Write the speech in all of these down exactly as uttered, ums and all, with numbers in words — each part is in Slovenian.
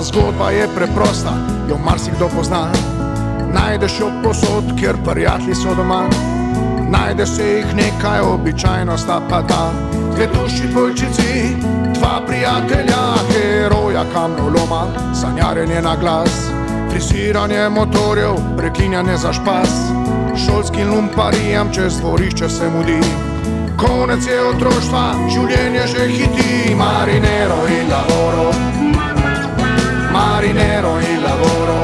Ta zgodba je preprosta, jo marsikdo pozna. Najdeš jo posod, kjer prijatelji so doma. Najde se jih nekaj, običajno sta pa ta dve duši dvojčici, dva prijatelja, heroja kamnoloma, sanjarjenje na glas, friziranje motorjev, preklinjanje za špas, šolskim lumparijam čez dvorišče se mudi. Konec je otroštva, življenje že hiti, marinero in lavoro, marinero in lavoro,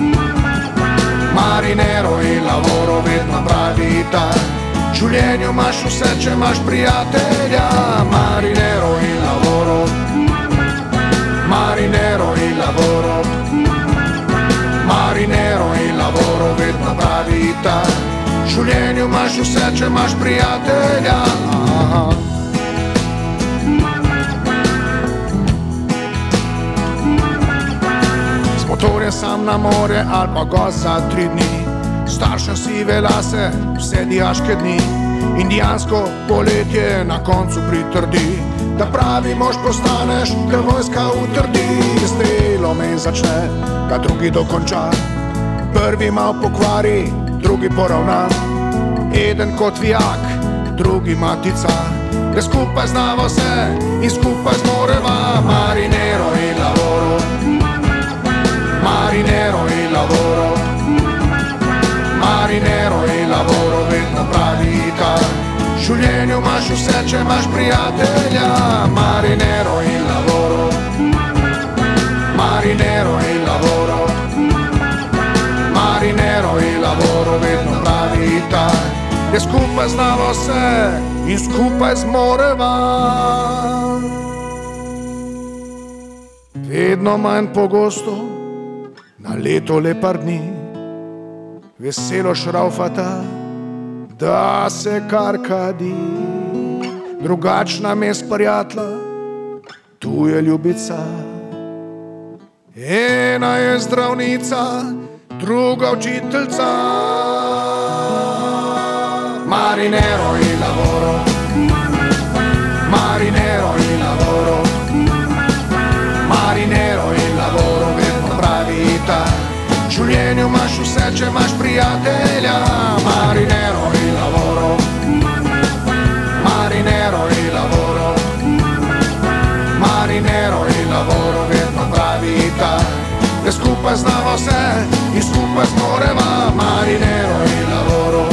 marinero in lavoro, vedno pravi ta. V življenju imaš vse, če imaš prijatelja, marinero in lavoro, marinero in lavoro, marinero in lavoro, vedno pravi ta. V življenju imaš vse, če imaš prijatelja. Aha. Z motorjem sam na morje ali pa gost za tri dni, staršem sive lase, vse dijaške dni. Indijansko poletje na koncu pritrdi, da pravi mož postaneš, da vojska utrdi. Z delom en začne, ga drugi dokonča, prvi mal pokvari, drugi poravna. Eden kot vijak, drugi matica, da skupaj znamo se in skupaj zmoreva. Marinero in lavoro, marinero in lavoro, marinero in lavoro, vedno pravi ta. V življenju imaš vse, če imaš prijatelja, marinero in lavoro, marinero in lavoro, marinero in lavoro, vedno pravi ta. Da skupaj znamo se in skupaj zmoreva. Vedno manj pogosto, na leto le par dni, veselo šraufata, da se kar kadi. Drugačna mes prijatla, tu je ljubica. Ena je zdravnica, druga učiteljica. Marinero in lavoro, marinero in lavoro, marinero in lavoro, vedno pravi ta. V življenju imaš vse, če imaš prijatelja, marinero in lavoro, marinero in lavoro, marinero in lavoro, vedno pravi ta. Da skupaj znamo se in skupaj zmoreva, marinero in lavoro,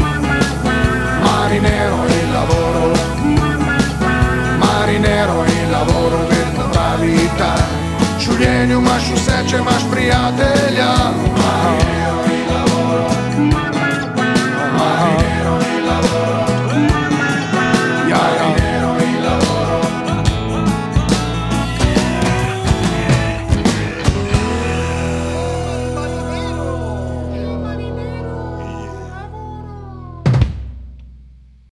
marinero in lavoro, marinero in lavoro, vedno pravi ta. V življenju imaš vse, če imaš prijatelja.